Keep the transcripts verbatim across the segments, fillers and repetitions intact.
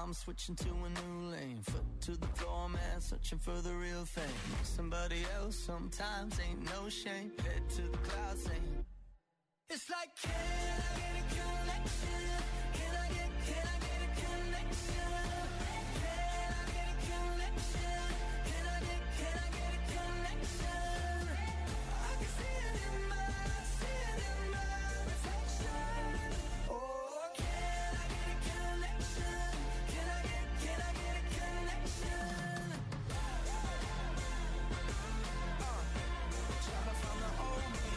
I'm switching to a new lane. Foot to the floor, man, searching for the real thing. Somebody else sometimes ain't no shame. Head to the clouds saying, it's like, can I get a connection? Can I get, can I get a connection? Can I get a connection? Can I get, can I get a connection? I can see it in my, see it in my reflection. Oh, can I get a connection? Can I get, can I get a connection? Uh, trying to find the old me.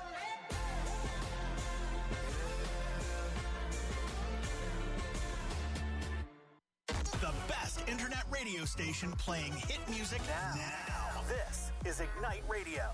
The best internet radio station playing hit music now. now. This is Ignite Radio.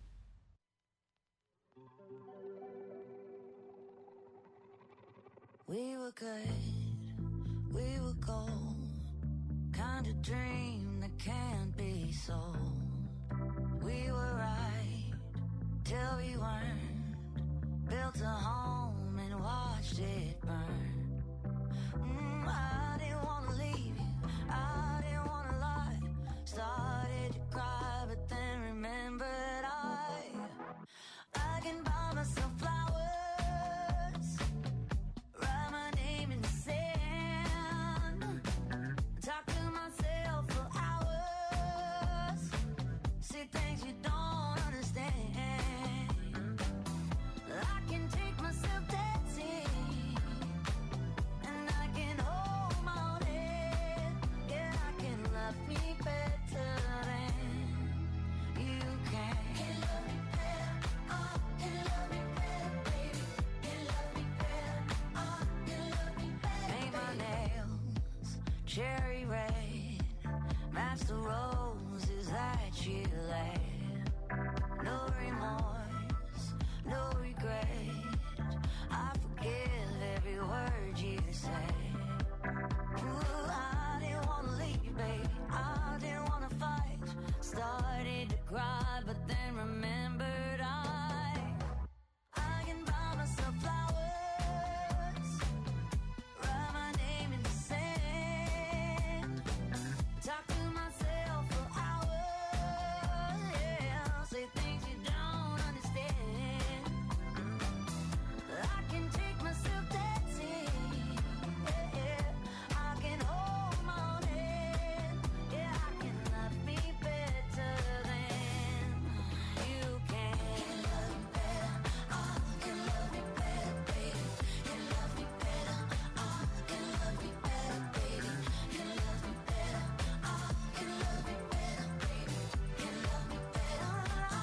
We were good, we were gold, kind of dream that can't be sold. We were right till we weren't, built a home and watched it burn. Mm, I didn't want to leave you, I didn't want to lie. Started to cry, but then remembered I I can buy myself flowers, write my name in the sand, talk to myself for hours, say things you don't understand. I can take myself dancing, me better than you can. Can love me better, oh, can love me better, baby. Can love me better, oh, can love me better. Paint my nails cherry red, match the roses that you laid. No remorse, no regret. I forgive every word you say. Ooh, I didn't wanna leave, baby. I didn't wanna fight. Started to cry, but then remembered I I can buy myself flowers, write my name in the sand, talk to myself for hours, yeah, say things you don't understand. I can take myself dancing, yeah, yeah. I can hold my own hand, yeah, I can love me better than you can. Can love me better, oh, can love me better, baby. Can love me better, oh, can love me better, baby. Can love me better, oh, can love me better, baby. Can love me better.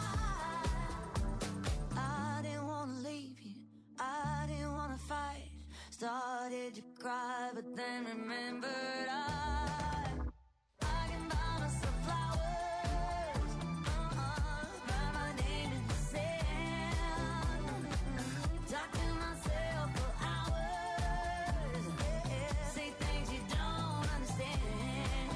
I didn't wanna leave you, I didn't wanna fight. Started to cry, but then remembered I I can buy myself flowers, uh-uh, write my name in the sand, talk to myself for hours, yeah, say things you don't understand.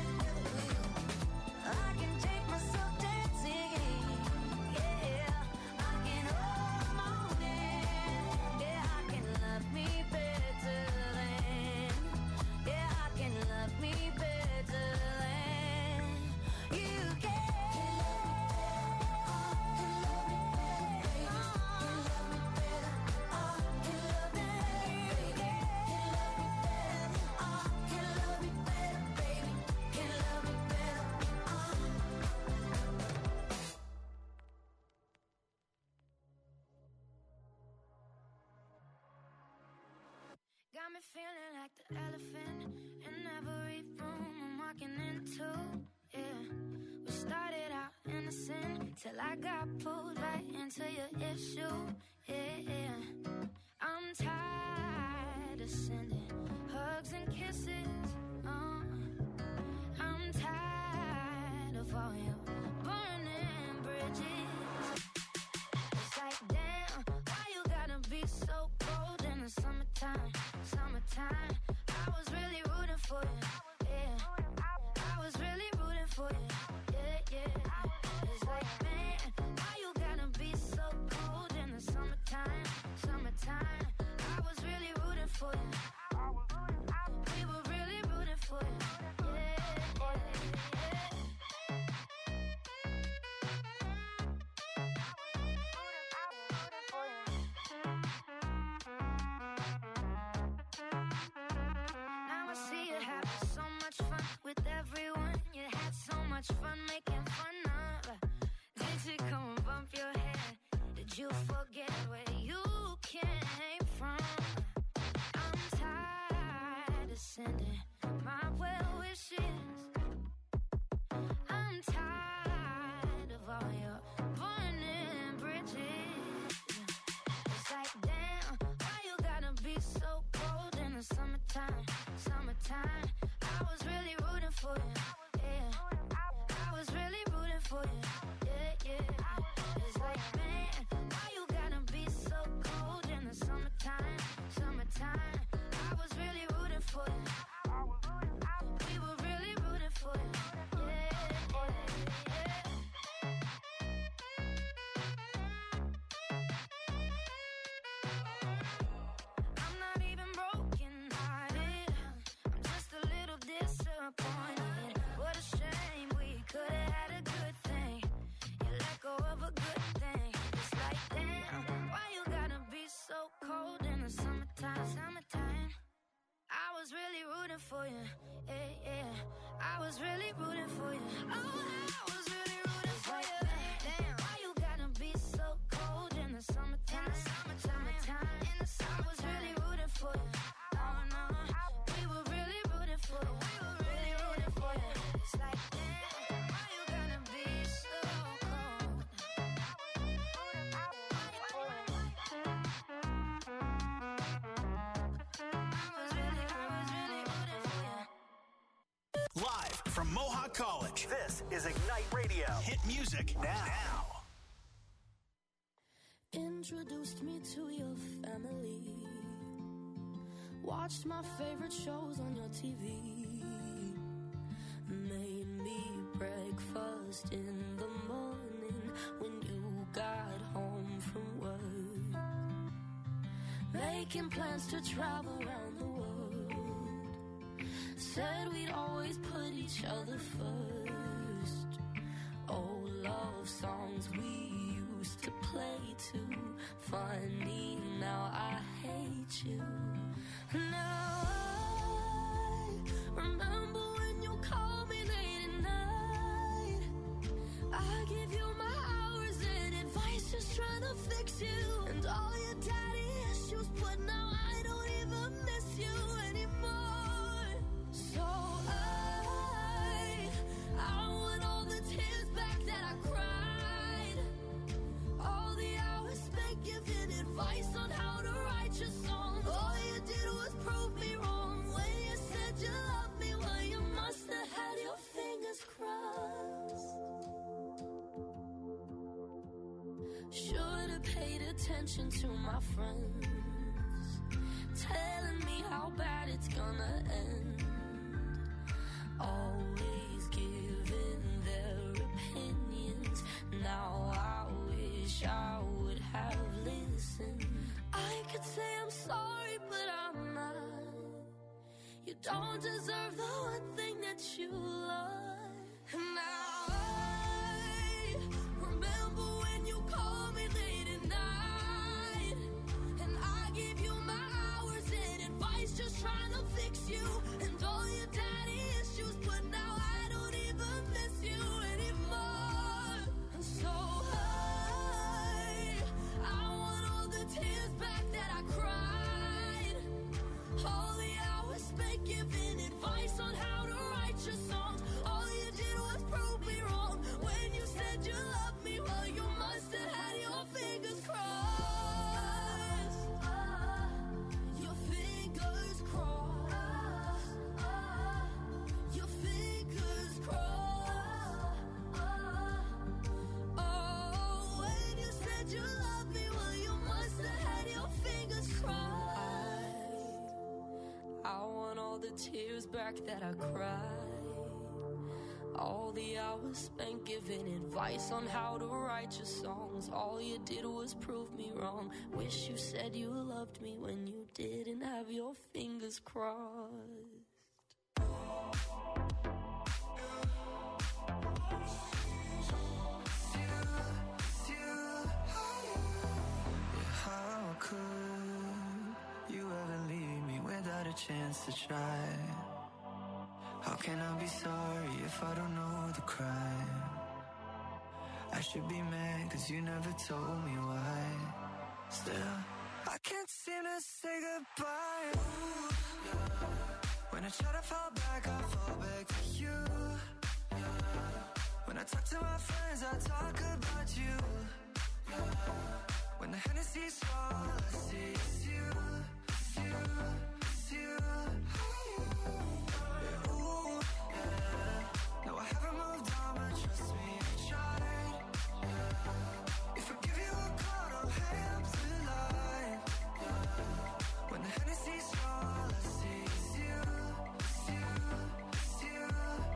I can take myself dancing, yeah, I can hold my own hand, yeah, I can love me better than, yeah, I can love me better than you can. Can love me better, oh, can love me better, baby. Can love me better, oh, can love me better, baby. Can love me better, oh. Got me feeling like the elephant in every room I'm walking into, yeah. We started out innocent till I got pulled right into your issue, yeah, yeah. I'm tired of sending hugs and kisses, uh. I'm tired of all your burning bridges. It's like, damn, why you gotta be so cold in the summertime, summertime. I was really rooting for you, yeah. I was really rooting for you, yeah, yeah. It's like, man, why you gotta be so cold in the summertime, summertime. I was really rooting for you. We were really much fun with everyone. You had so much fun making fun of. Did you come and bump your head? Did you forget where you came from? I'm tired of sending my well wishes. I'm tired of all your burning bridges. It's like, damn, why you gotta be so cold in the summertime? Summertime, I was really rooting for you. Yeah, I was really rooting for you. Yeah, yeah. It's like, man, why you gotta be so cold in the summertime? Summertime, I was really rooting for you. We were really rooting for you. Yeah, yeah, yeah. I'm not even broken hearted. I'm just a little disappointed. What a shame, we could have had a good thing. You let go of a good thing. It's like, damn, why you gotta be so cold in the summertime? Summertime, I was really rooting for you. Yeah, yeah, I was really rooting for you. Oh, I was really rooting for you. Damn, why you gotta be so cold in the summertime? Summertime, in the summer, I was really rooting for you. Oh no, we were really rooting for you. We were really rooting for you. It's like, damn, why you gotta be so cold? I was really, I was really rooting for you. Live from Mohawk College, this is Ignite Radio. Hit music now. Introduced me to your family. Watched my favorite shows on your T V. Made me breakfast in the morning when you got home from work. Making plans to travel around the world. Said we'd always put each other first. Old love songs we used to play too. Funny, now I hate you. Now I remember when you called me late at night. I give you my hours and advice, just trying to fix you. And all your daddy issues, but now I don't even miss you anymore. So I, I want all the tears back that I cried. All the hours spent giving advice on how to write your songs. All you did was prove me wrong when you said you loved me. Well, you must have had your fingers crossed. Should have paid attention to my friends, telling me how bad it's gonna end. Always giving their opinions. Now I wish I would have listened. I could say I'm sorry, but I'm not. You don't deserve the one thing that you love. And now I remember when you called me late at night. And I gave you my hours and advice, just trying to fix you. And all your daddy issues, but now I don't even miss you anymore. And so I, I want all the tears back that I cried. All the hours spent giving advice on how to write your songs. All you did was prove me wrong when you said you loved me. Well, you must have had your fingers crossed. Your fingers crossed. Your fingers crossed. Oh, when you said you loved me, well, you must have had your fingers crossed. I want all the tears back that I cried. All the hours spent giving advice on how to write your songs. All you did was prove me wrong. Wish you said you loved me when you didn't have your fingers crossed. How could you ever leave me without a chance to try? How can I be sorry if I don't know the crime? I should be mad cause you never told me why. Still, I can't seem to say goodbye. Ooh, yeah. When I try to fall back, I fall back to you. Yeah. When I talk to my friends, I talk about you. Yeah. When the Hennessy's all I see is you, is you, is you. Yeah, ooh, yeah. No, I haven't moved on, but trust me, I tried. Yeah. If I give you a call, don't hang up the line. Yeah. When the Hennessy's all I see is you, is you, is you.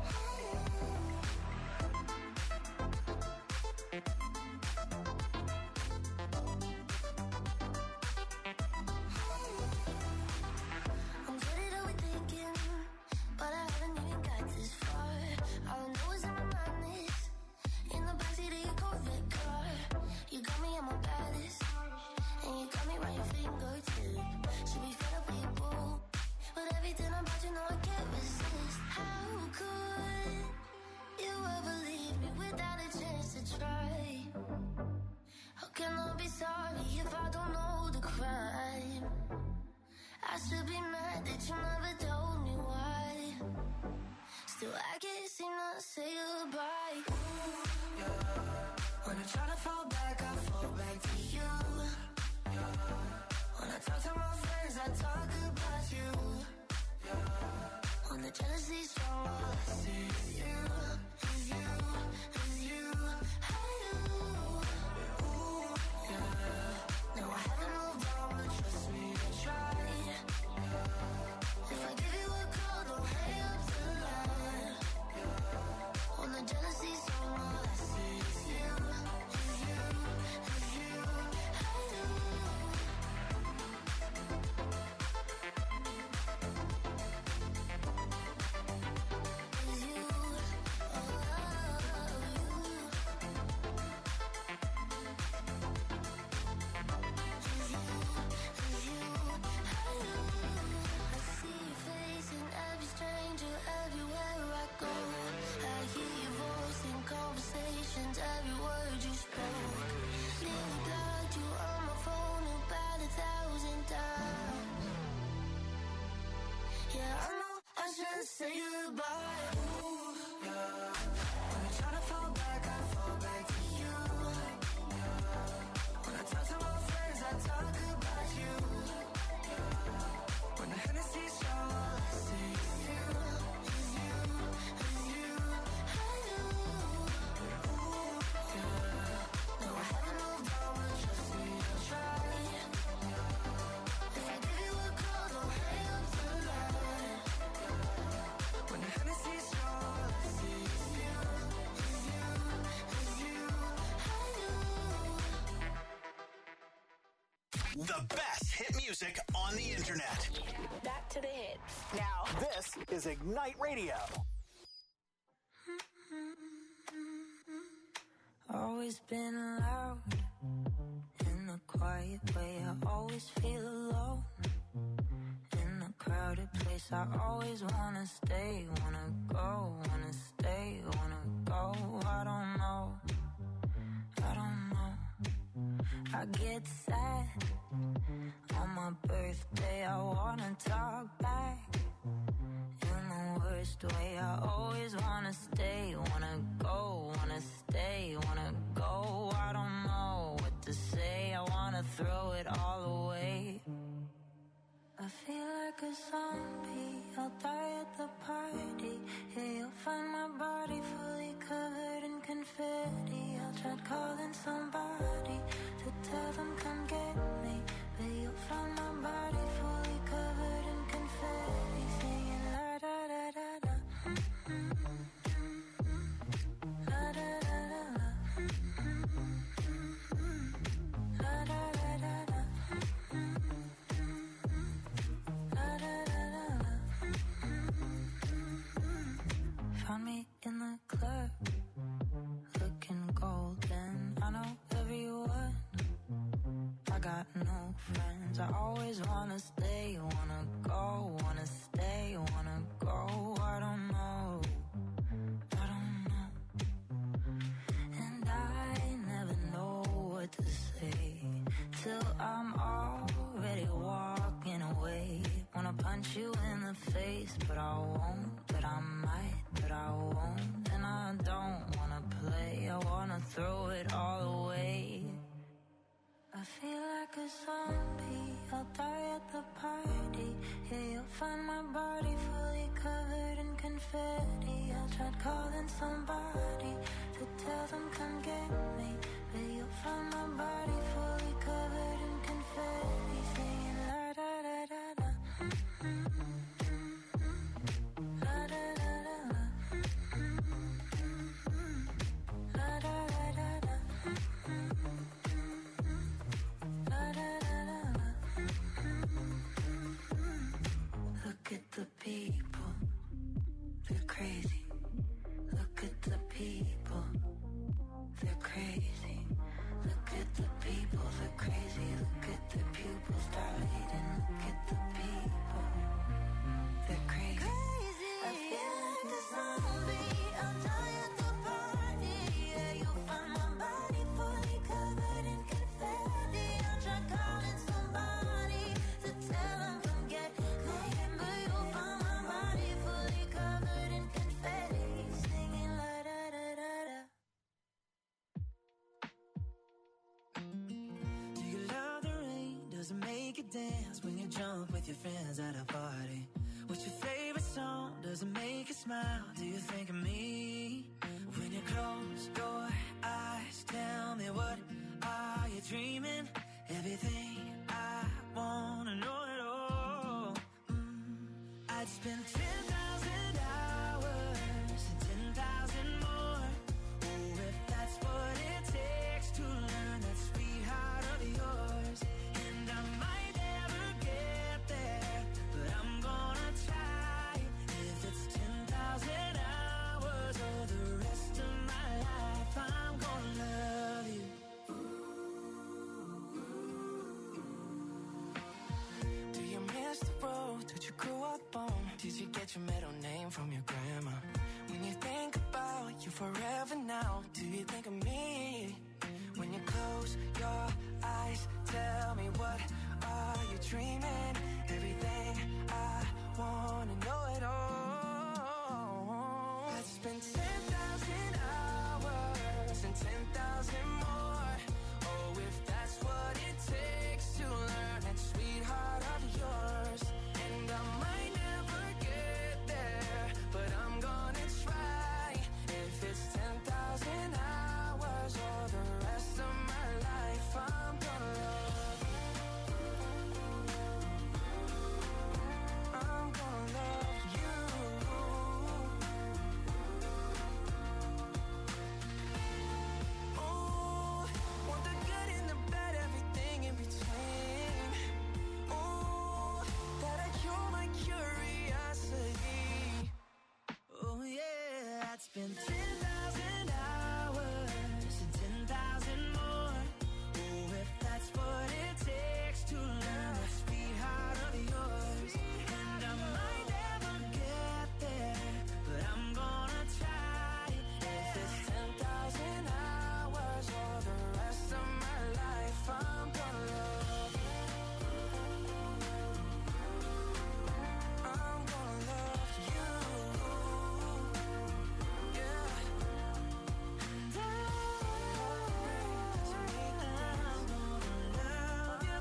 I'm good at overthinking, but I haven't even got this far. All I know is in my mind is in the backseat of your Corvette car. You got me at my baddest, and you got me right your fingertip. Should be fed up with you, boo, but everything about you know I can't resist. How could you ever leave me without a chance to try? How can I be sorry if I don't know the crime? I should be mad that you never told me why. Still, I can't seem to say goodbye. Ooh, yeah. When I try to fall back, I fall back to you. Yeah. When I talk to my friends, I talk about you. Yeah. When the jealousy's strong, all I see is you, is you, is you. Hey, you. Yeah, ooh, yeah. No, I haven't moved on, but trust me, I tried. Yeah. If I give you a call, don't hang up the line. Yeah. When the jealousy's strong, all I see is you, is you, is you. Hey, you. Is you, oh, you. Is you, is you, hey, you. I see your face in every stranger everywhere I go. I hear your voice in conversations, every word you spoke. Nearly blocked you on my phone about a thousand times. Yeah, I know I should say goodbye. Ooh, yeah. When I try to fall back, I fall back to you. Yeah. When I talk to my friends, I talk about you. Yeah. When the Hennessy's strong, all I see is you, is you, is you. Hey, you. Ooh, yeah. No, I haven't moved on, but trust me, I'll try. Yeah. If I give you a call, don't hang up the line. Yeah. When the Hennessy's strong, all I see is you, is you, is you. Hey, you. The best hit music on the internet. Back to the hits. Now, this is Ignite Radio. Always been loud in a quiet way. I always feel alone in a crowded place. I always wanna stay, wanna go, wanna stay, wanna go. I don't know, I don't know. I get sad on my birthday. I wanna talk back in the worst way. I always wanna stay, wanna go, wanna stay, wanna go. I don't know what to say. I wanna throw it all away. I feel like a zombie. I'll die at the party. Yeah, you'll find my body fully covered in confetti. I'll try calling somebody to tell them come get me, but you'll find my body fully covered in confetti, singing la da da da da. La da da da da. La da da da da. La da da da da. Found me in the club, looking golden. I know everyone, I got no friends. I always wanna stay, wanna go, wanna stay, wanna go. I don't know tried calling somebody to tell them come get me, but you'll find my body fully covered in confetti, singing la da da da da. La da da da da. La da da da da. La da da da da. Look at the people, they're crazy. Look at the people, they're crazy. Look at the people, they're crazy. Look at the pupils dilating. Look at the people, they're crazy. I feel like a zombie. I'll die at the party. Yeah, you'll find my body fully covered in confetti. I'll try calling somebody to tell them come get me, but you'll find my body fully covered in confetti, singing la da da da da. Do you love the rain? Does it make you dance when you jump with your friends at a party? What's your favorite song? Does it make you smile? Do you think of me? When you close your eyes, tell me what are you dreaming? Everything I wanna know it all. Mm. I'd spend ten thousand hours and ten thousand more. Oh, if that's what it takes to learn that sweetheart of yours. And I might never get there, but I'm gonna try. If it's ten thousand hours or the rest of my life, I'm gonna love you. Do you miss the road that you grew up on? Did you get your middle name from your grandma? When you think about you forever now, do you think of me? When you close your eyes, tell me what are you dreaming? Everything I wanna know it all. I'd spend ten thousand hours and ten thousand more. Oh, if that's what it takes to learn that sweetheart of yours. And I might never get there, but I'm gonna try. If it's ten thousand hours or the rest of my life, I'm gonna love you. I'm gonna love you. Ooh, want the good and the bad, everything in between. Ooh, that'll cure my curiosity. Oh yeah, I'd spend ten thousand hours and ten thousand more. Oh, if that's what it takes to learn that sweetheart of yours. And I might never get there, but I'm gonna try. If it's ten thousand hours or the rest of my life, I'm gonna love you. I'm gonna love you. Yeah. And I, I'm gonna love you.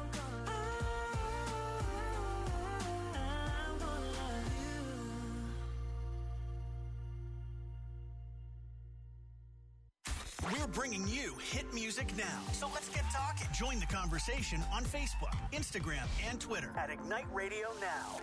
I'm gonna love you. We're bringing you hit music now. So let's get talking. Join the conversation on Facebook, Instagram, and Twitter at Ignite Radio Now.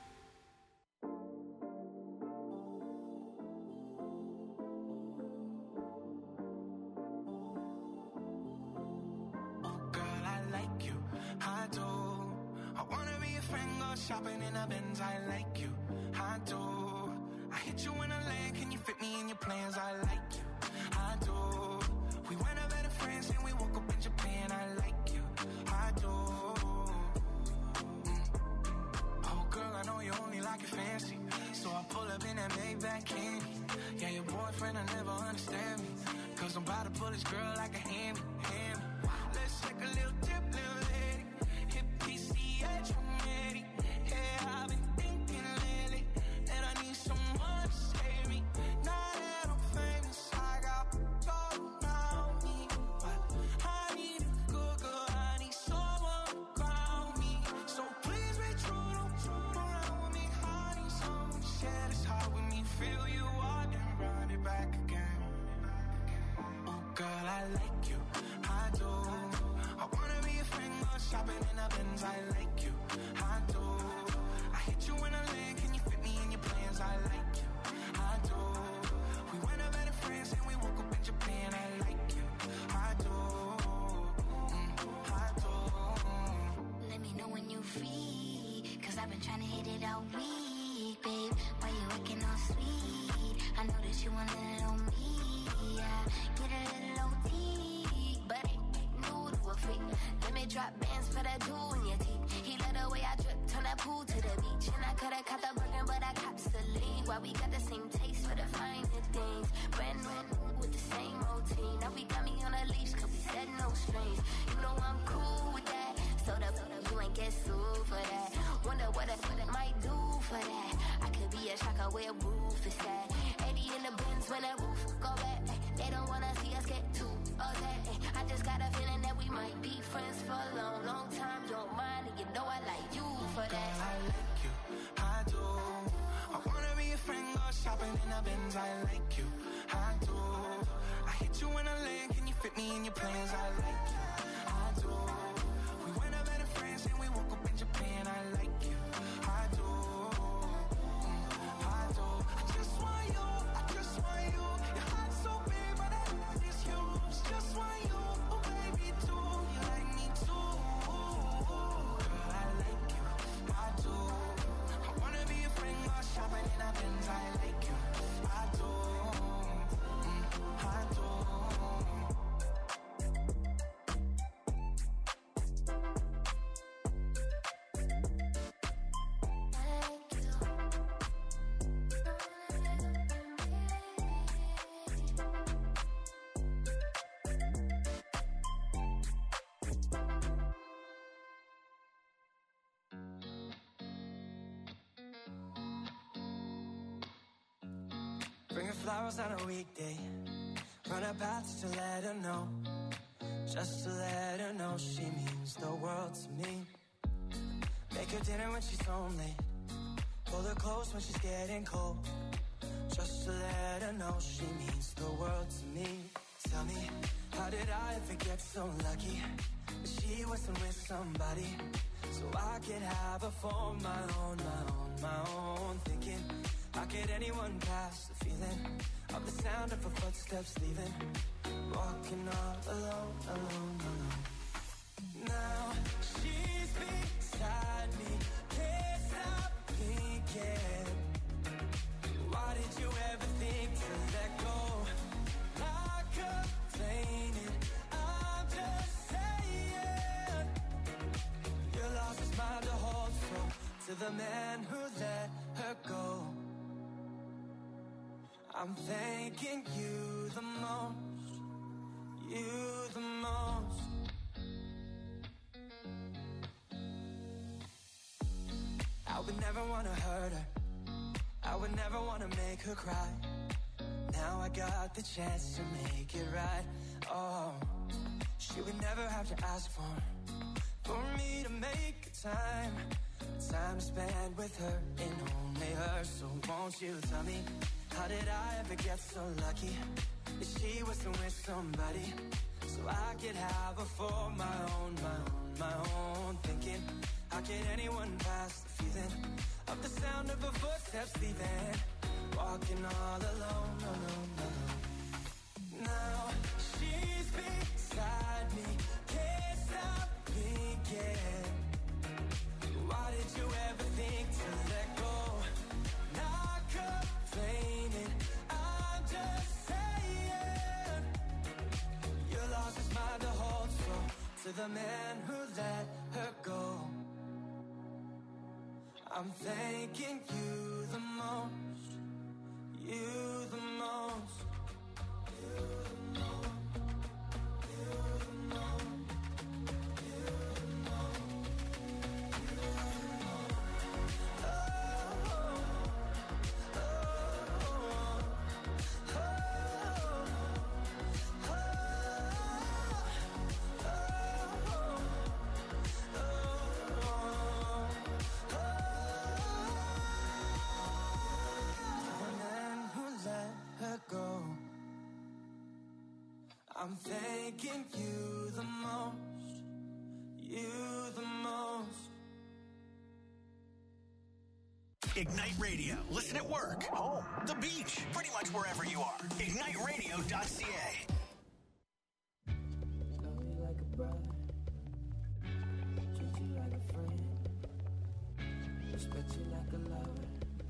Girl, I like you, I do. I wanna be a friend, go shopping in a Benz. I like you, I do. I hit you in a land, can you fit me in your plans? I like you, I do. We went up better friends and we woke up in Japan. I like you, I do. Mm. Oh girl, I know you only like it fancy, so I pull up in that Maybach candy. Yeah, your boyfriend will never understand me, cause I'm about to pull this girl like a hammy, hammy. Let's take a little dip, little lady. Hit P C H, I'm ready. Yeah, I've been thinking lately that I need someone to save me. Now that I'm famous, I got gold around me, but I need a good girl. I need someone to ground me. So please be true, don't true around with me. I need someone to share this heart with me. Feel you walking around. Benz, I like you, I do. I hit you when I land, can you fit me in your plans? I like you, I do. We went up at a friends and we woke up in Japan. I like you, I do, mm, I do. Let me know when you free, cause I've been trying to hit it all week, babe. Why you acting all sweet? I know that you want a little me, yeah. Get a little O T, but ain't new to a freak. Let me drop bands for that jewel in your teeth. He let the way I drip, turn that pool to the beach. And I coulda caught the Birkin, but I cops the lead. Why we got the same taste for the finer things. Brand new with the same routine. Now we got me on a leash, cause we said no strings. You know I'm cool with that. So the you ain't get sued for that. Wonder what I, what I might do for that. I could be a shocker where roof is at. eighty in the bins when that roof go back. They don't wanna see us get too upset. I just got a feeling that we might be friends for a long, long time. You don't mind, and you know I like you for that. Girl, I like you, I do. I wanna be a friend, go shopping in the Benz. I like you, I do. I hit you when I land, can you fit me in your plans? I like you, I do. We went up at a friends and we woke up in Japan. I like you, I do, mm, I do. I just want you, I just want you. Your heart's so big, but I love is yours. Just want you, oh baby, too. You like me too. Girl, I like you, I do. I wanna be a friend, go shopping in a Benz. I like you, I do, mm, I do. Bring her flowers on a weekday. Run her paths to let her know. Just to let her know she means the world to me. Make her dinner when she's home late. Pull her close when she's getting cold. Just to let her know she means the world to me. Tell me, how did I ever get so lucky that she wasn't with somebody so I could have her for my own, my own, my own. Thinking, how could anyone pass the feeling of the sound of her footsteps leaving? Walking all alone, alone, alone. Now she's beside me, can't stop thinking. Why did you ever think to let go? Not complaining, I'm just saying. Your loss is mine to hold, so to the man who let her go, I'm thanking you the most, you the most. I would never want to hurt her, I would never want to make her cry. Now I got the chance to make it right. Oh, she would never have to ask for For me to make time Time to spend with her and only her. So won't you tell me, how did I ever get so lucky that she wasn't with somebody so I could have her for my own, my own, my own. Thinking, how could anyone pass the feeling of the sound of her footsteps leaving? Walking all alone, alone, alone. Now she's beside me, can't stop thinking. Why did you ever think to let go? Not complaining, I'm just saying. Your loss is mine to hold, so to the man who let her go, I'm thanking you the most, you the most, you the most, you the most, you the most, you the most. Oh, oh, oh, oh, oh, go. I'm thanking you the most, you the most. Ignite Radio. Listen at work, home, the beach, pretty much wherever you are. ignite radio dot c a. Love you like a brother, treat you like a friend, respect you like a lover.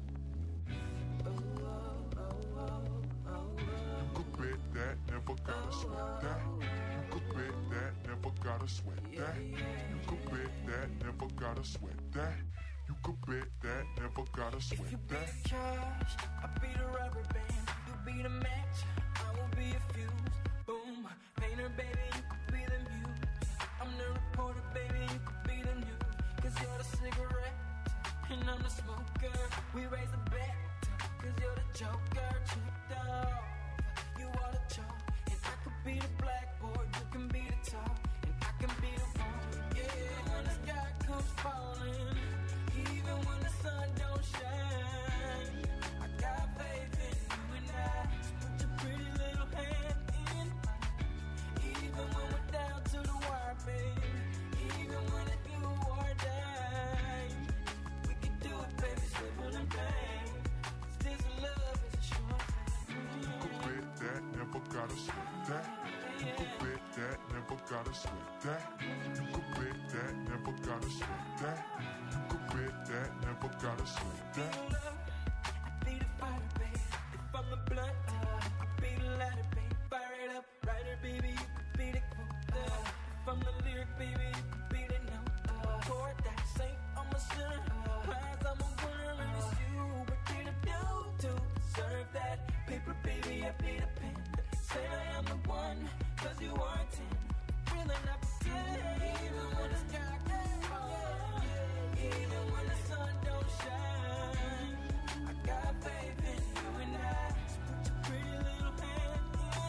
Oh, oh, oh, oh, oh, You could bet that, never gotta sweat that. You could bet that, never gotta sweat that. You could bet that, never gotta sweat that. You could bet that, never gotta If sweat you be that. the cash, I'll be the rubber band. You be the match, I will be a fuse. Boom, painter, baby, you could be the muse. I'm the reporter, baby, you could be the news. Cause you're the cigarette, and I'm the smoker. We raise the bet, cause you're the joker. Checked off, you are the chalk. And I could be the blackboard, you can be the top. And I can be the one, yeah, when the sky comes falling. Even when the sun don't shine, I got faith in you and I. So put your pretty little hand in mine. Even when we're down to the wire, baby. Even when it's do or die, we can do it, baby, simple and plain. This love is a short thing. You could bet that, never gotta sweat that. You could bet that, never gotta sweat that. You could bet that, never gotta sweat that. You could bet that, never gotta sweat that. I be the fire, baby. If I'm the blunt, I be the lighter, baby. Fire it up, writer, baby. You could be the quote. If I'm the lyric, baby, you could be the note. Chord that saint, I'm a sinner. Prize, I'm a winner, and it's you. What did I do to deserve that? Paper, baby, I be the pen. Say I am the one, cause you are a ten. Really not pretend, even when the sky gets falling. Even when the sun don't shine, I got faith in you and I. So put your pretty little hand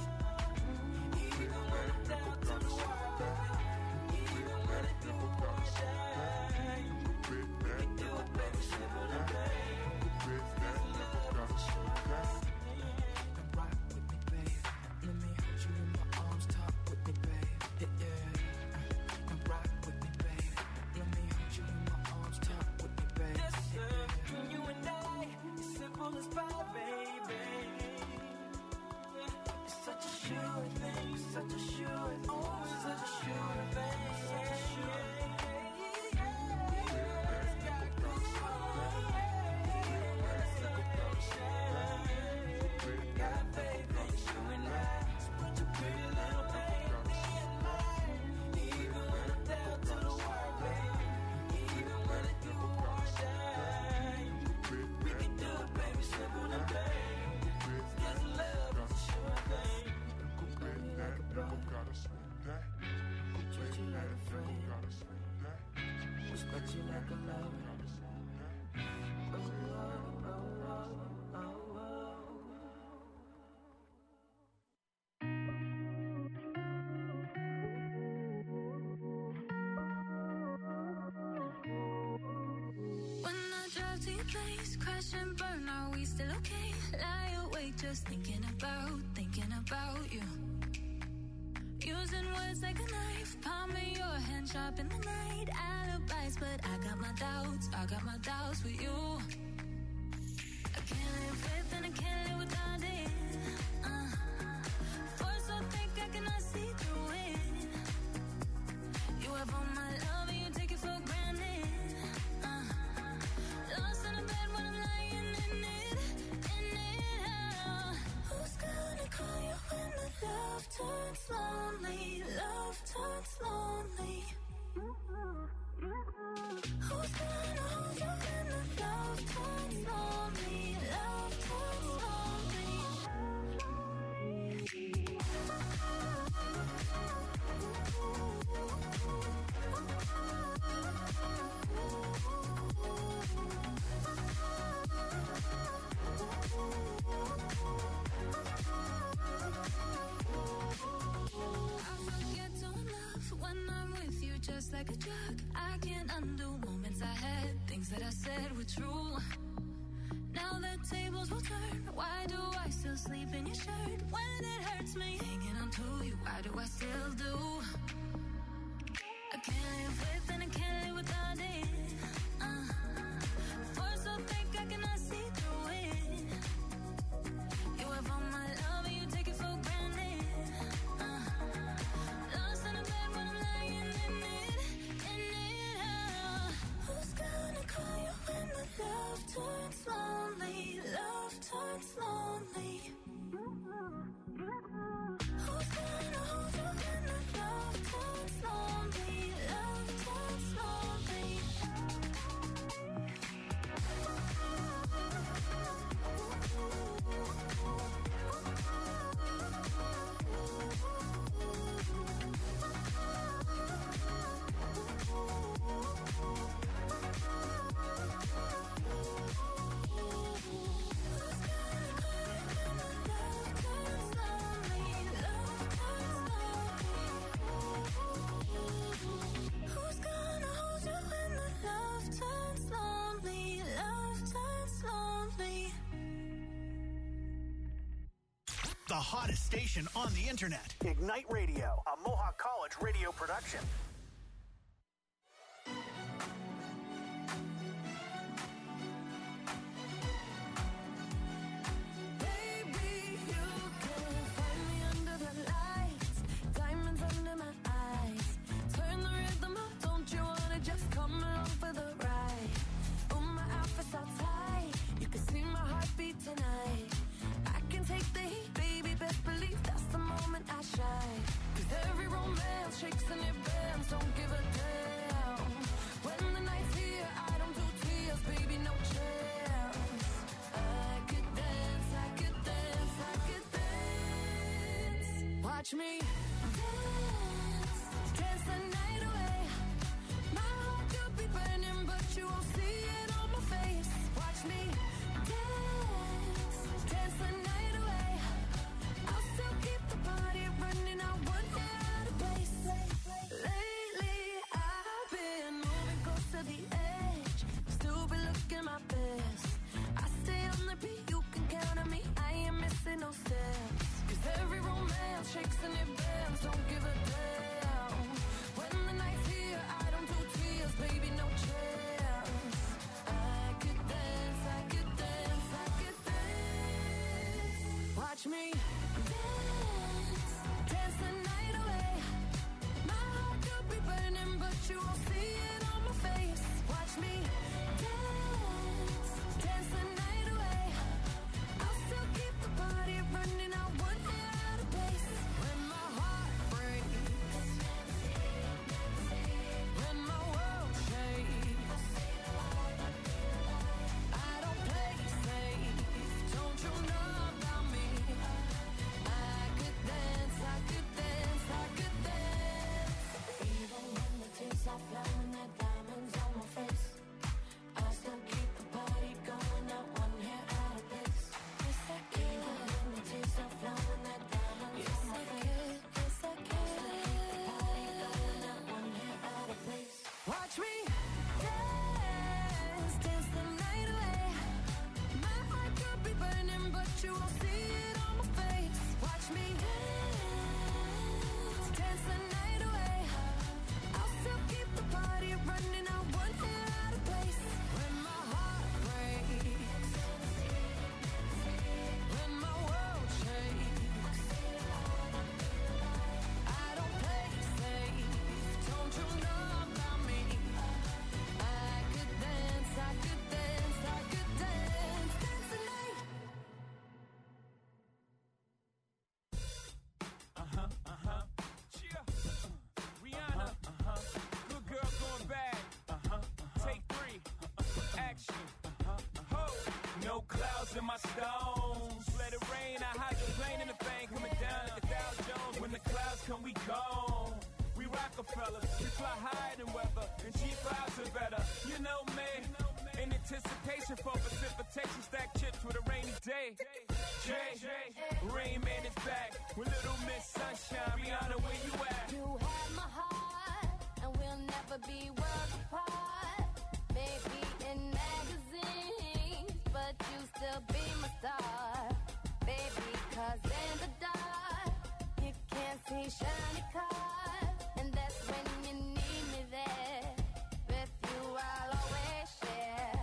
in. Even when I'm down to the wire, even when it do or die, we can do it, baby, simple and plain. You could bet that, never gotta sweat that. Come rock with me, babe. Let me hold you in my arms, talk with me, babe. Yeah, yeah. Come rock with me, babe. Let me hold you in my arms, talk with me, babe. Yes, sir. Between you and I, it's simple as pie, baby. It's such a sure thing, such a sure thing, oh, it's such a sure thing, such a sure thing. Got faith in you and I. So put your pretty little hand in mine. Even when I'm down to the wire, baby. Even when it do or die, we can do it, baby, simple and plain. Cause love is a sure thing. You could bet that, never gotta sweat that. You could Treat you bet like that, a never friend, gotta sweat that. respect you like a lover. Gotta sweat that. Oh, oh, oh, oh, oh, oh. When I drive to your place, crash and burn, are we still okay? Lie awake just thinking about, thinking about you. Using words like a knife, palm of your hand sharp in the night. Alibis, but I got my doubts, I got my doubts with you. I can't live with and I can't live without it. Uh, force so thick I cannot see through it. You have all my love and you take it for granted. Uh, lost in a bed when I'm lying in it, in it. Uh, who's gonna call you when the love turns lonely? Love turns lonely. Who's gonna hold you when the love turns lonely? Love turns lonely. I forget to love when I'm with you, just like a drug. I can't undo moments I had, things that I said were true. Now the tables will turn. Why do I still sleep in your shirt when it hurts me? Hanging on to you, why do I still do? I can't live with and I can't live without it. Uh, force so thick I the hottest station on the internet. Ignite Radio, a Mohawk College radio production. Baby, you can find me under the lights, diamonds under my eyes. Turn the rhythm up, don't you wanna just come along for the ride? Oh, my outfit's all tight, you can see my heartbeat tonight. I can take the heat, baby, best believe that's the moment I shine. 'Cause every romance shakes and it bends, don't give a damn. When the night's here, I don't do tears, baby, no chance. I could dance, I could dance, I could dance. Watch me dance, dance the night away. My heart could be burning, but you won't see it on my face. Watch me dance, dance the night away. I'll still keep the party running, I won't get out of place. Lately, I've been moving close to the edge, still be looking my best. I stay on the beat, you can count on me, I ain't missing no steps. 'Cause every romance shakes and it bends, don't give a damn. When the night's here, I don't do tears, baby, no chance. I could dance, I could dance, I could dance. Watch me dance, dance the night away. My heart could be burning, but you won't see it on my face. Watch me dance, dance the night away. I'll still keep the party running, I won't get out of place. When my heart breaks, when my world shakes, I don't play safe, don't you know about me? I could dance, I could dance, I could dance. Even when the tears are flowing, the diamonds on my face, I still keep the party going, not one hair out of place. Yes, I can. Even when the tears are flowing, the diamonds on my face, yes, I can. Still keep the party going, not one hair out of place. Watch me dance, dance the night away. My heart could be burning, but you won't see it on my face. Watch me dance, dance the night away. I'll still keep the party running, I won't get out of place. When my heart breaks, when my world shakes, I don't play safe, don't you know about me? I could dance, I could dance, I could dance, dance the night. Uh-huh, uh-huh. Cheer. Rihanna. Uh-huh. Good girl going bad. Uh-huh. Take three. Action. Uh-huh. Ho. No clouds in my stones. Let it rain. I hydroplane in the thing. Coming down like the Dow Jones. When the clouds come, we gone. We Rockefeller. We fly higher than weather. And cheap clouds are better. You know me. In anticipation for precipitation. Stack chips with a rainy day. Jay. Rain Man is back. With Little Miss Sunshine. Rihanna, where you at? You have my heart, and we'll never be worlds apart. Maybe in magazines, but you still be my star. Baby, 'cause in the dark, you can't see shiny cars. And that's when you need me there. With you, I'll always share.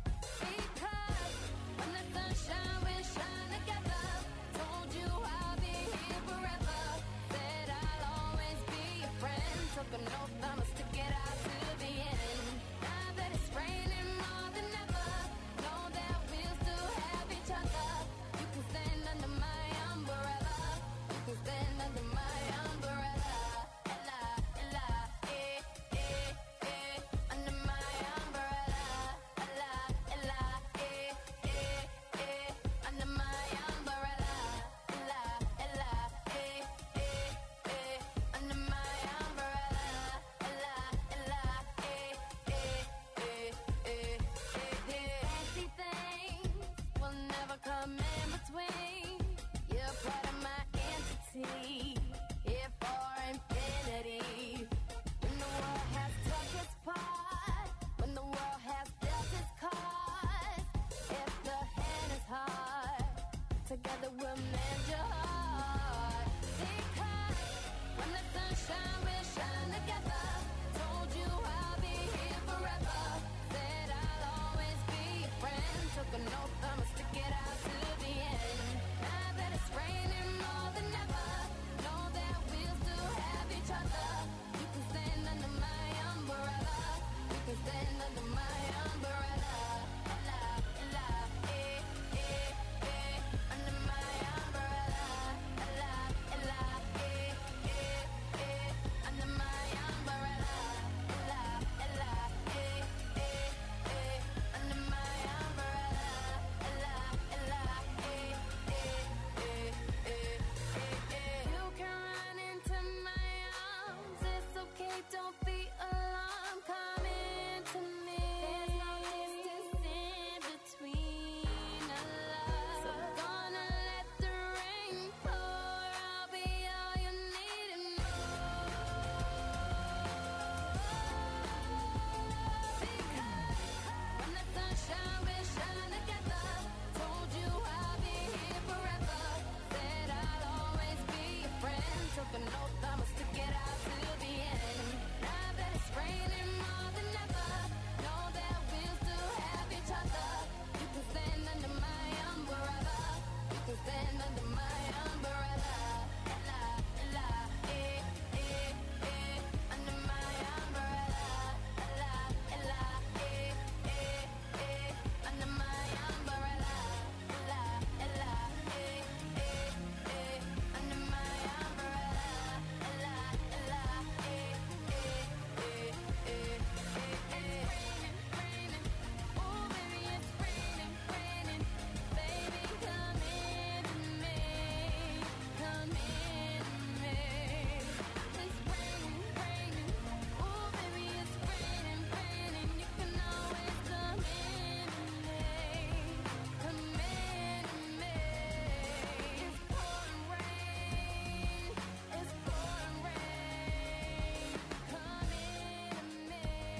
Because when the sunshine will shine together, told you I'll be here forever. Said I'll always be your friend. Took an oath, I'ma stick it out to the end. Now that it's raining more than ever, know that we'll still have each other. You can stand under my umbrella. You can stand under my umbrella. Ella, Ella, eh, eh, eh. Under my umbrella. Ella, Ella, eh, eh, eh. Under my umbrella. Ella, Ella, eh, eh, eh. Under my umbrella. Ella, Ella, eh, eh, eh, eh, eh, eh. Fancy things will never come in between. You're part of my entity, here for infinity. When the world has took its part, when the world has dealt its cards, if the hand is hard, together we'll mend your heart. an oath, I'ma stick it out to the end. Now that it's raining more than ever, know that we'll still have each other. You can stand under my umbrella. You can stand under my umbrella. Ella, ella, eh, eh, eh, under my umbrella. Ella, ella, eh, eh, eh, under my umbrella. Ella, ella, eh, eh, eh, under my umbrella. Ella, ella, eh, eh, eh, eh, eh, eh. You can run into my arms. It's okay, don't be alarmed. Come into me. There's no distance in between our love. So gonna let the rain pour. I'll be all you need and more. Because when the sunshine will shine together, told you I'll be here forever. Said I'll always be your friend. Took an oath, I'ma stick it out to the end. Now that it's raining more than ever, know that we'll still have each other. You can stand under my umbrella. You can stand under my umbrella. Ella, ella, eh, eh, eh, under my umbrella. Ella, ella, eh, eh, eh, under my umbrella. Ella, ella, eh, eh, eh, under my umbrella. Ella, ella, eh, eh, eh, eh, eh, eh. It's raining, raining. Oh, baby, it's raining, raining. Baby, come into me. Come into me. It's raining, raining. Oh, baby, it's raining, raining. You can always come into me. Come into me. It's pouring rain. It's pouring rain. Come into me.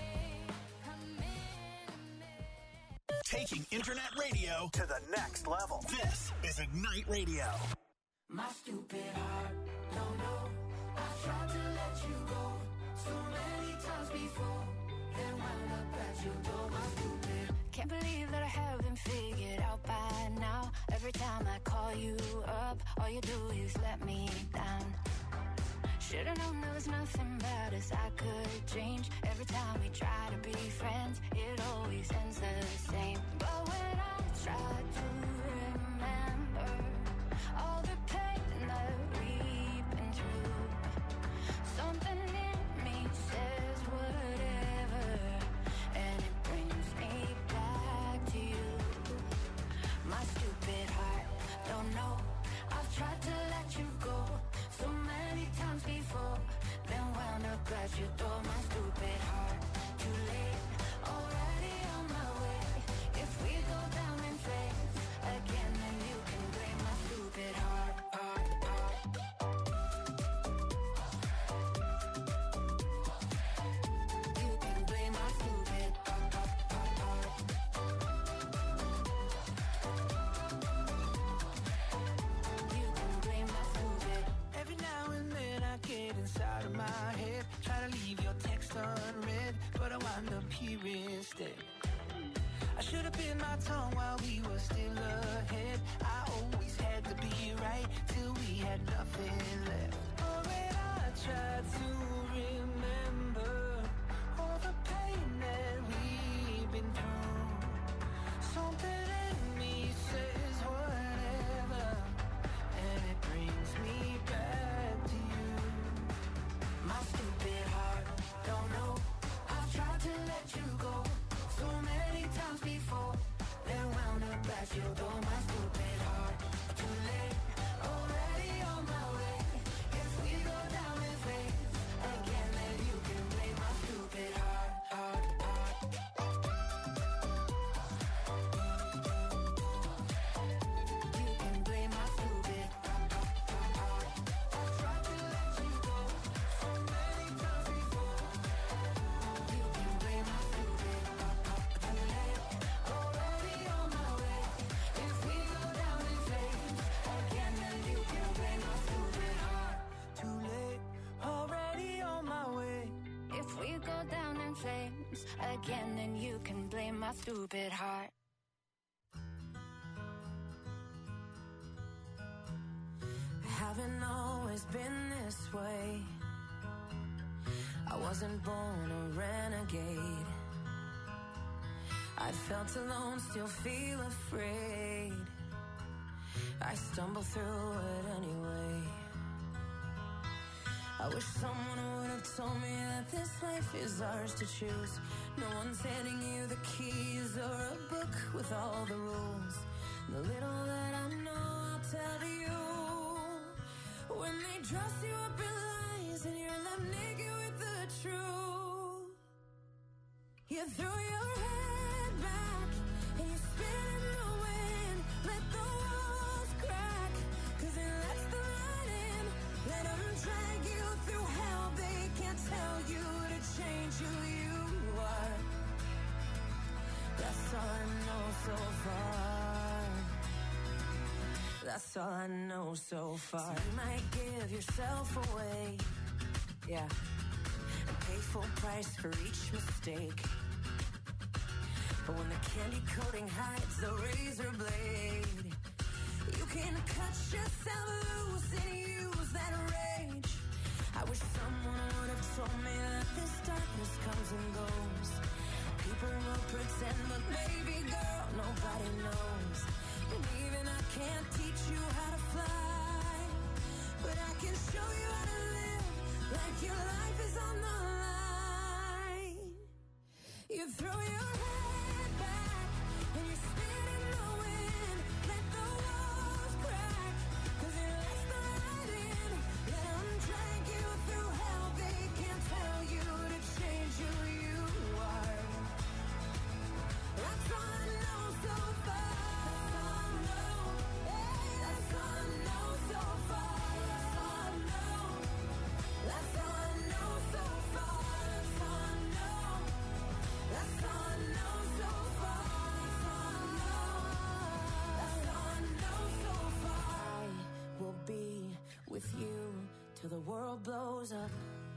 Come into me. Taking internet radio to the next level. This is Ignite Radio. My stupid heart, don't know. I've tried to let you go so many times before. Then wound up at your door, my stupid. Can't believe that I haven't figured out by now. Every time I call you up, all you do is let me down. Should've known there was nothing about us I could change. Every time we try to be friends, it always ends the same. But when I try to remember all the pain that we've been through, something in me says whatever, and it brings me back to you. My stupid heart, don't know. I've tried to let you go so many times before, then wound up at your door. My stupid heart, too late, already on my way. If we go down in flames again, then you can blame my stupid heart, heart, heart. You can blame my stupid heart, heart, heart, heart. You can blame my stupid. Every now and then I get inside of my head, try to leave your text unread, but I wind up here instead. I should have bit my tongue while we were still ahead. I always had to be right till we had nothing left. Oh, when I tried to remember all the pain that we've been through, something in me says whatever, and it brings me back to you. My stupid heart, don't know. I've tried to let you go so many times before, then wound up at your door. My stupid heart, too late, already on my way. If we go down in flames again, then you can blame my stupid heart, heart, heart. You can blame my stupid heart, heart, heart. I've tried to let you go so many times before. You can blame my stupid heart, heart. Too late, already on my way. If we go down in flames again, then you can blame my stupid heart. Too late, already on my way. If we go down in flames again, then you can blame my stupid heart. haven't always been this way. I wasn't born a renegade. I felt alone, still feel afraid. I stumble through it anyway. I wish someone would have told me that this life is ours to choose. No one's handing you the keys or a book with all the rules. The little that I know, I'll tell you. When they dress you up in lies and you're left naked with the truth, you throw your head back and you spin in the wind. Let the walls crack, cause it lets the light in. Let them drag you through hell. They can't tell you to change who you are. That's all I know so far. That's all I know so far. So you might give yourself away, yeah, and pay full price for each mistake. But when the candy coating hides the razor blade, you can cut yourself loose and use that rage. I wish someone would have told me that this darkness comes and goes. People will pretend, but baby girl, nobody knows. And even I can't teach you how to fly, but I can show you how to live like your life is on the line. You throw your head back and you spin in the wind. Let the walls crack, cause it lets the light in. Let them drag you through hell. They can't tell you to change who you are. That's all I know so far. That's all I know so far. That's all I know. That's all I know so far. That's all I know. That's all I know so far. That's all I know. That's all I know so far. I will be with you till the world blows up.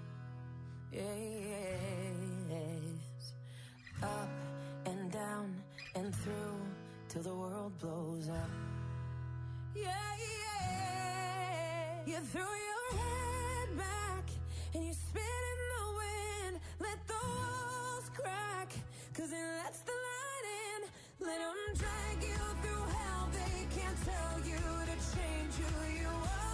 Yes. Up and down and through till the world blows up. Yeah, yeah. You throw your head back and you spin in the wind. Let the walls crack, cause it lets the light in. Let them drag you through hell. They can't tell you to change who you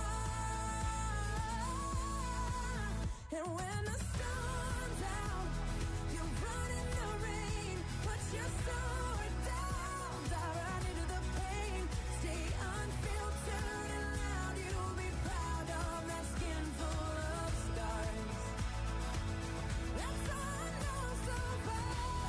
are. And when the sun's out, you run in the rain. Put your sword down, dive right into the pain. Stay unfiltered and loud. You'll be proud of that skin full of stars. That's all I know so far.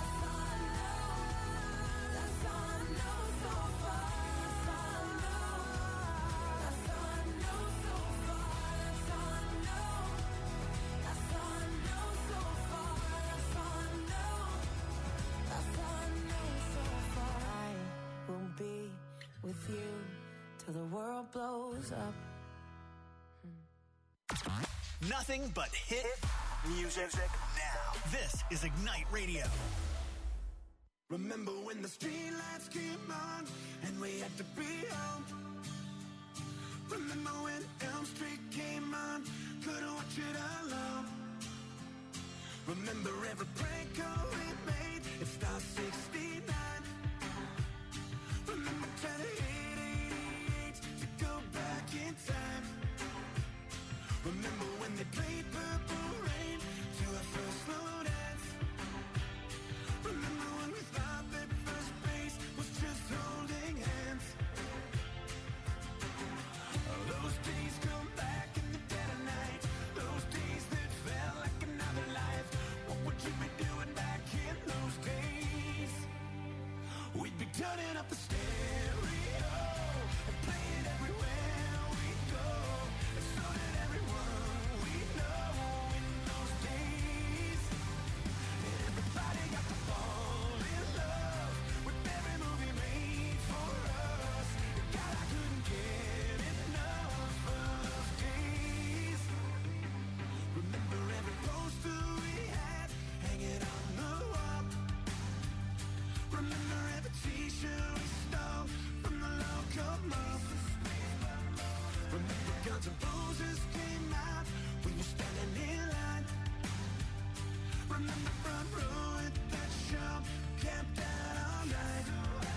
That's all I know. That's all I know so far. That's all I know. That's all I know so far. That's all I know. That's all I know so far. That's all I know. That's all I know so far. I will be with you till the world blows up. Nothing but hit music now. This is Ignite Radio. Remember when the streetlights came on and we had to be home? Remember when Elm Street came on, couldn't watch it alone? Remember every prank call we made, it Star sixty-nine. Remember trying to hit eighty-eight to go back in time. Remember when they played Purple Rain to our first slow dance. Remember when we thought that first base was just holding hands. Those days come back in the dead of night. Those days that felt like another life. What would you be doing back in those days? We'd be turning up the stereo and playing everywhere we go. And so did everyone we know in those days. And everybody got to fall in love with every movie made for us. God, I couldn't get enough of Guns and Roses came out, we were standing in line. Remember front row at that shop, camped out all night.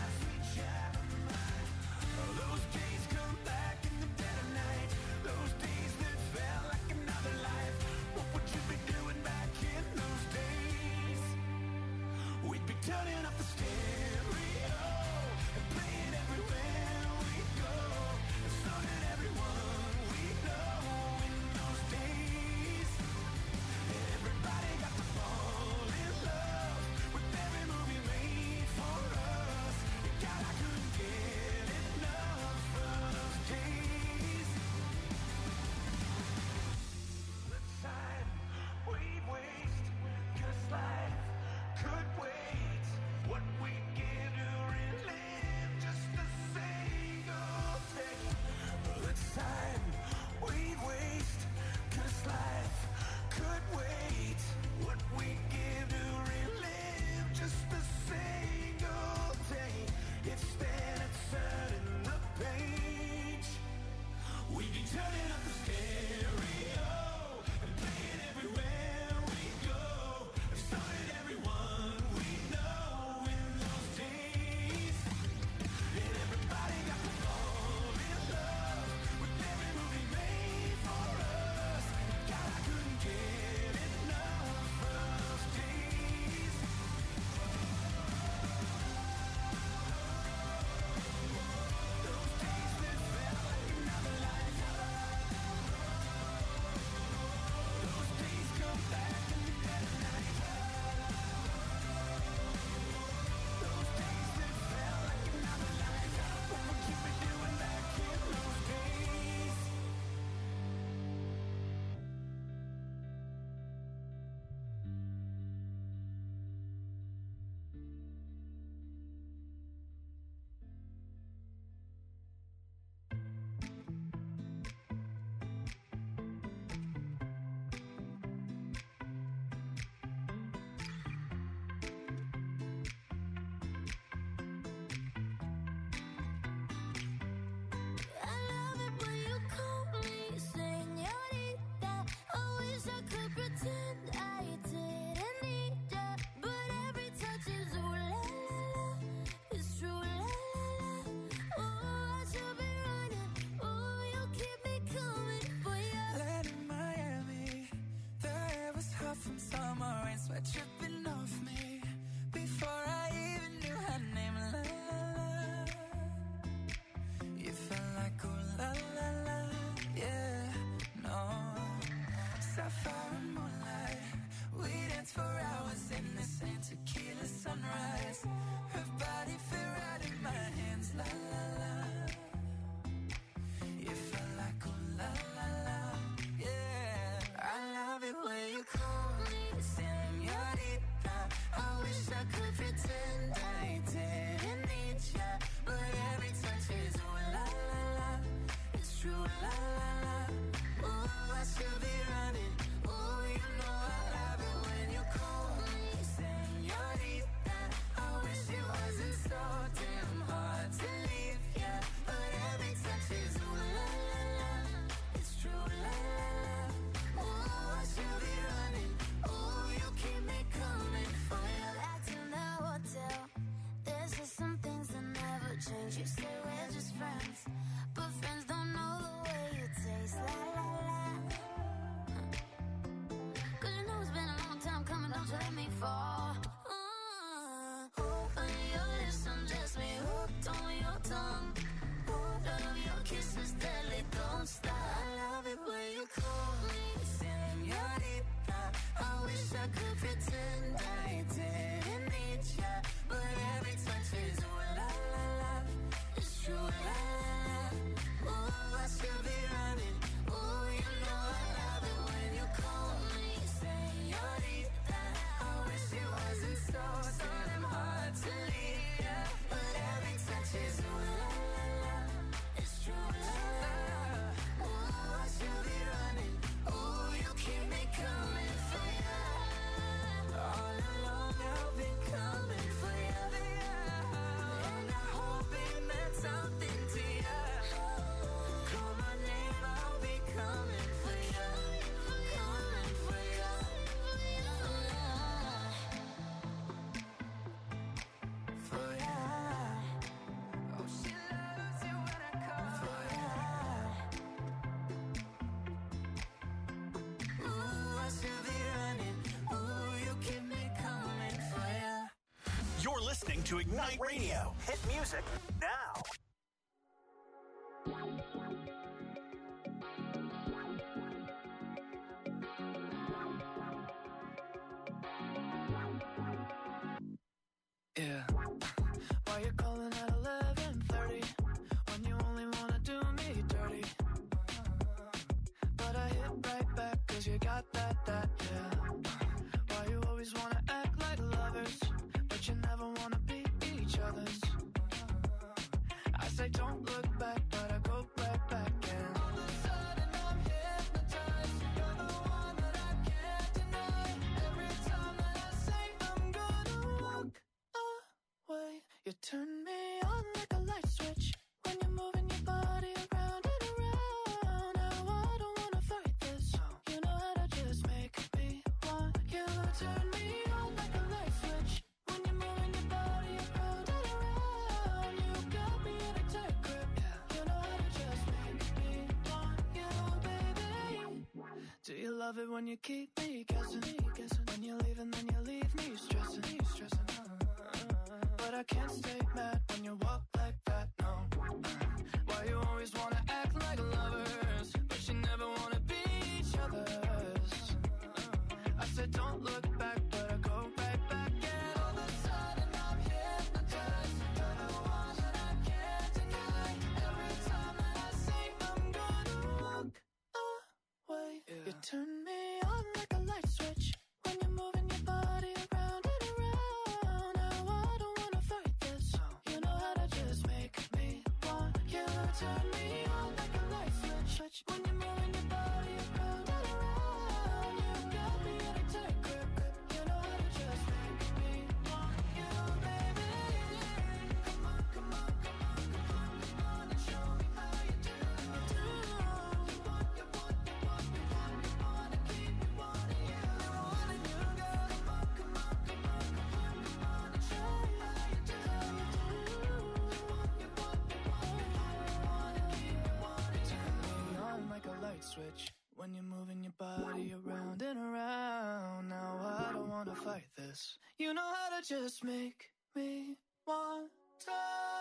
Oh, those days come back in the dead of night. Those days that felt like another life. What would you be doing back in those days? We'd be turning up the stereo and playing everywhere we go. And so did everyone we know in those days. And everybody got to fall in love with every movie made for us. And God, I couldn't get enough of those days. The time we'd waste, 'cause life could wait. What we'd give to relive just a single day. The time we'd waste, 'cause life could wait. What we'd give to relive just a single day. It's then it's turning the page. We'd be turning up the stereo and playing everywhere we go. And so did everyone we know in those days. And everybody got to fall in love with every movie made for us. God, I couldn't get enough of those days. Those days that felt like another life. Those days come back in the dead of night. Those days that felt like another life. What would you be doing back in those days? I love it when you call me señorita. I wish I could pretend I didn't need ya, but every touch is ooh la la la. It's true la la la. Oh, I should be running. Oh, you keep me coming for ya. Land in Miami, the air was hot from summer rain, sweat dripping off me before I even knew her name. La la la, you felt like ooh la la la, yeah, no. Sapphire and moonlight, we danced for hours in the same tequila sunrise. Her body fit right in my hands, la la la. You felt like ooh la la la, yeah. I love it when you call me to Ignite Radio. Hit music now. Yeah. Why you calling at eleven thirty when you only wanna do me dirty? But I hit right back cause you got that, that, yeah. Why you always wanna act like lovers, but you never wanna be each other's? I say don't look back, but I go right back and all of a sudden I'm hypnotized. You're the one that I can't deny. Every time that I say I'm gonna walk away, you turn me on like a light switch when you're moving your body around and around. Now I don't wanna fight this. You know how to just make me want you. Turn me on like a light switch when you're moving your body around and around. You got me in a tight grip. You know how to just make me want you, baby. Do you love it when you keep me guessing? When you leave and then you leave me stressing, me stressing. But I can't stay mad when you walk like that, no. Why you always wanna act like lovers, but you never wanna be each other's? I said don't look back, but I go right back. And all of a sudden I'm hypnotized. You're the one that I can't deny. Every time that I say I'm gonna walk away, you turn me on like a light switch when you're moving your body around and around. Now I don't wanna fight this. You know how to just make me want you. Turn me on like a light switch when you're moving your body around and around. You got me in a tight grip. You know how to just make me want you, baby. Come on, come on, come on, come on, come on and show me how you do. You want, you want, you want, you want, you want to keep me wanting you. Wanting you, girl. Come on, come on, come on, come on, come on and show me how you do. You want, you want, you want, you want, you want to keep me wanting you. Turn me on like a light switch when you're moving your body around and around. Now I don't wanna fight this. You know how to just make me want to.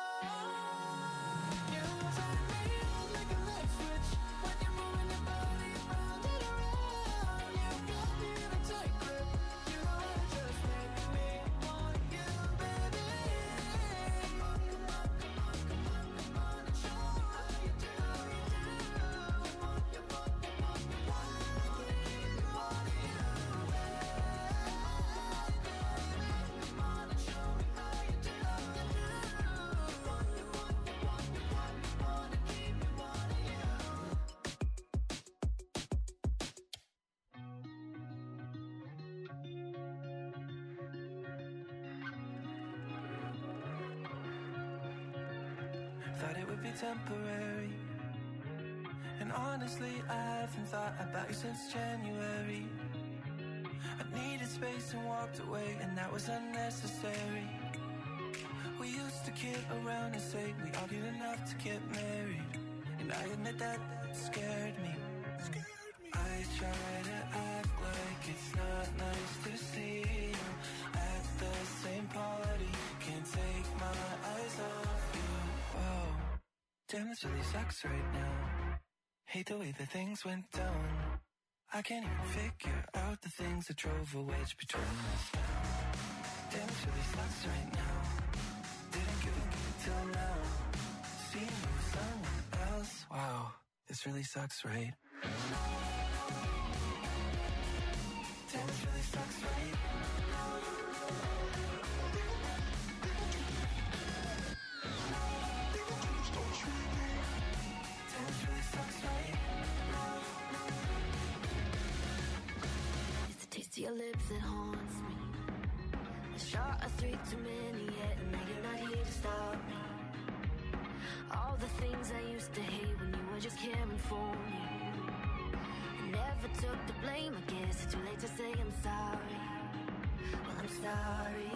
You turn me on like a light switch when you're moving your body around and around. You got me in a tight grip. You know how to just make me want you, baby. Come on, come on, come on, come on, come on and show me how you do. You want, you want, you want, you want to keep me wanting you, baby. Come on and show me how you do. You want, you want, you want, you want, you want to keep me wanting you. Thought it would be temporary, and honestly I haven't thought about you since January. I needed space and walked away, and that was unnecessary. We used to kid around and say we argued enough to get married, and I admit that scared me. I try to act like it's not nice to see you at the same party. Can't take my eyes off you. Whoa, damn, this really sucks right now. Hate the way that things went down. I can't even figure out the things that drove a wedge between us now. Damn, this really sucks right now. Didn't give a good till now. Seeing you with someone else. Wow, this really sucks, right? Damn, this really sucks, right? Damn, this really sucks, right? It's the taste of your lips that haunts me. A shot of three too many yet, and now you're not here to stop me. All the things I used to hate when you were just caring for me. I never took the blame, I guess it's too late to say I'm sorry. Well, I'm sorry.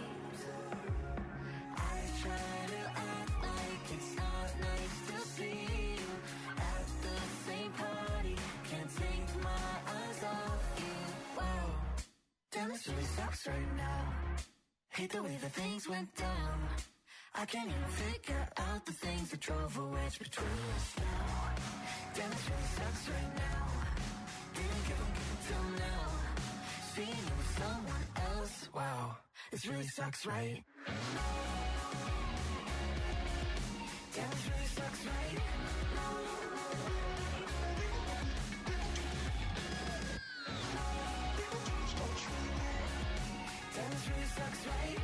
I try to act like it's not nice to see you at the same party. Can't take my eyes off you. Wow, damn, this really sucks right now. Hate the way that things went down. I can't even figure out the things that drove a wedge between us now. Damn, this really sucks right now. Didn't give a give until now. Seeing you with someone else, wow, this really sucks, right? Damn, this really sucks, right? Damn, this really sucks, right?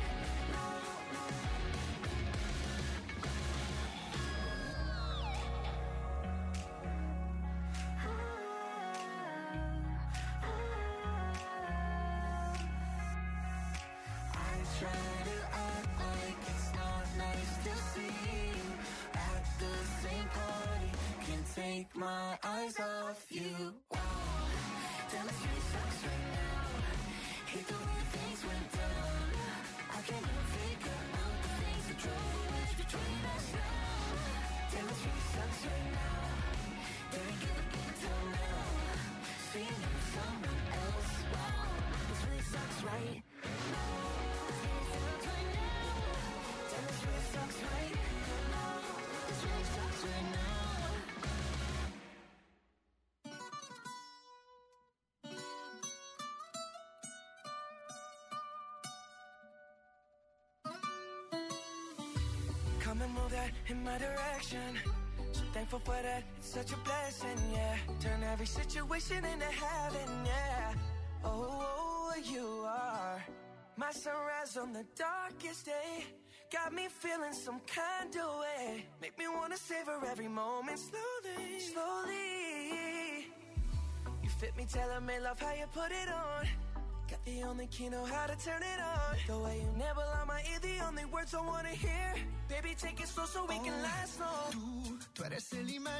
Take my eyes off you. Wow. Damn, it really sucks right now. Hate the way things went down. I can't even figure out the things that drove a wedge between us now. Damn, it really sucks right now. Didn't give a give till now. Seeing you with someone else. Wow, this really sucks right now. This really sucks right now. Damn, this really sucks right now. This really sucks right now. Come and move that in my direction. So thankful for that, it's such a blessing, yeah. Turn every situation into heaven, yeah. Oh, you are my sunrise on the darkest day. Got me feeling some kind of way. Make me wanna savor every moment slowly, slowly. You fit me, tailor-made, love how you put it on. Got the only key, know how to turn it on. The way you nibble on my ear, the only words I wanna hear. Baby, take it slow so we can last long. Tú, tú eres el imán